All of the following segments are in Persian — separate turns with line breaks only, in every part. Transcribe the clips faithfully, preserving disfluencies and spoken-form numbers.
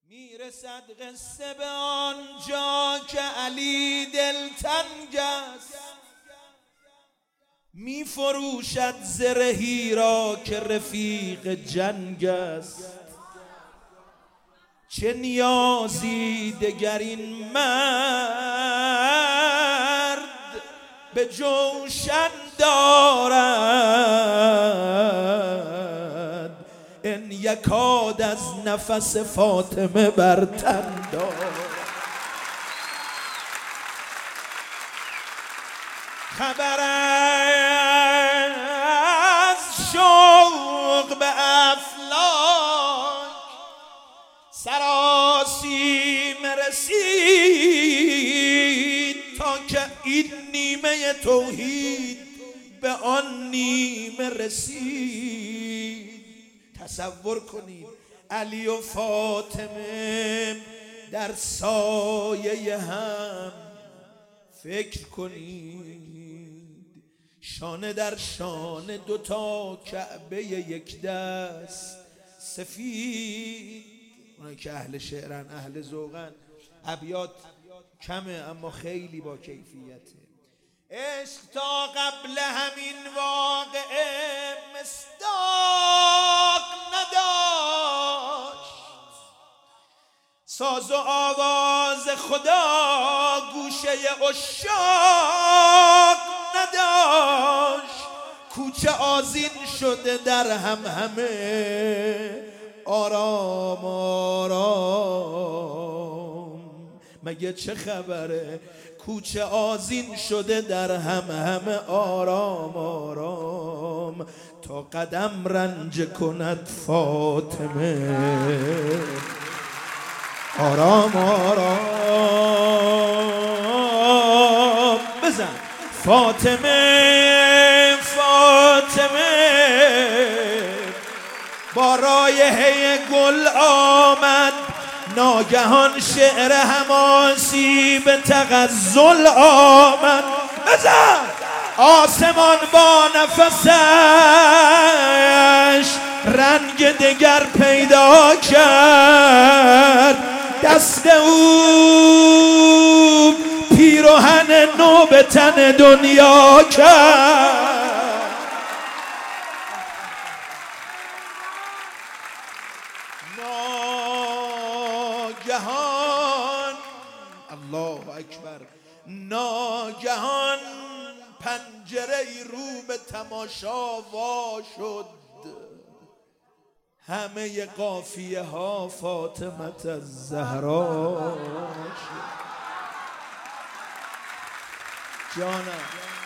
میرسد قصه به آنجا که علی دلتنگ است، میفروشد زرهی را که رفیق جنگ است. چه نیازی دگر این مرد به جوشن دارد، این یکاد از نفس فاطمه بر تن دارد. خبر از شوق به افلاک سراسیم رسید، تا که این نیمه توحید به آن نیمه رسید. تصور کنید علی و فاطمه در سایه هم، فکر کنید شانه در شانه دوتا کعبه یک دست سفید. اونایی که اهل شعرن اهل ذوقن ابیات کمه اما خیلی با کیفیته. عشق تا قبل همین واقعه مصداق نداشت، ساز و آواز خدا گوشه عشاق نداشت. کوچه آذین شده در هم همه آرام آرام. مگه چه خبره؟ کوچه آذین شده در هم همه آرام آرام، تا قدم رنج کند فاطمه آرام آرام. بزن فاطمه فاطمه با رایحه گل آمد، ناگهان شعر حماسی به تغزل آمد. بزن آسمان با نفسش رنگ دگر پیدا کرد، دست او پیراهن نو به تن دنیا کرد. ناگهان الله اکبر، ناگهان پنجره رو به تماشا وا شد. همه قافیه ها فاطمه الزهرا شد. جانم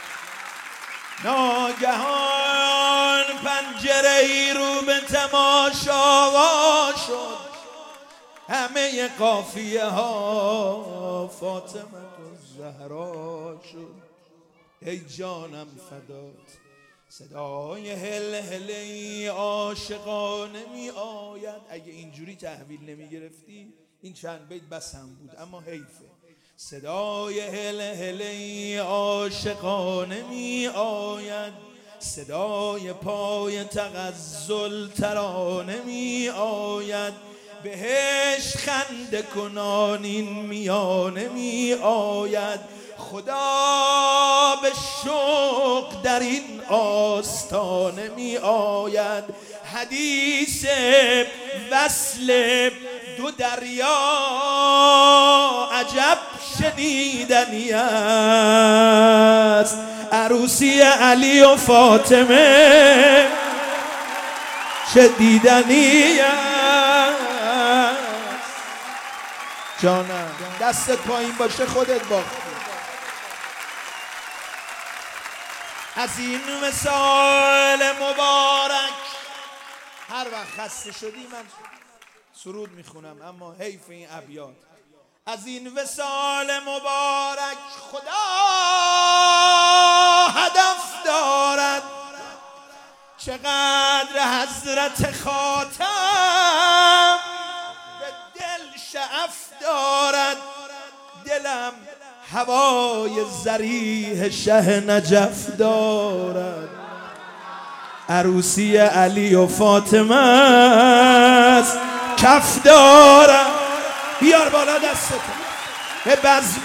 ناگهان پنجره رو به تماشا وا شد، همه قافیه ها فاطمه الزهرا شد. ای جانم فدات، صدای هل هلی عاشقانه می آید. اگه اینجوری تحویل نمی گرفتی این چند بیت بس هم بود، اما حیفه. صدای هل هلی عاشقانه می آید، صدای پای تغزل ترانه می آید. بهش خنده کنان این میانه می آید. خدا به شوق در این آستانه می آید. حدیث وصل دو دریا عجب شنیدنی است، عروسی علی و فاطمه چه دیدنی است. جانم دستت پایین باشه خودت باختی. از این مثال مبارک هر وقت خسته شدی من سرود میخونم، اما حیف این ابیات. از این وصال مبارک خدا هدف دارد، چقدر حضرت خاتم به دل شعف دارد. دلم هوای ضریح شه نجف دارد. عروسی علی و فاطمه است کف دارم. بیار بالا دستتو. به بزم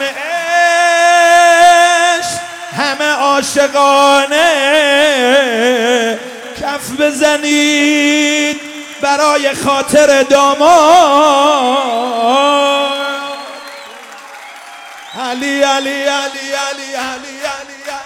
عشق همه عاشقانه کف بزنید برای خاطر داماد. علی علی علی علی علی علی علی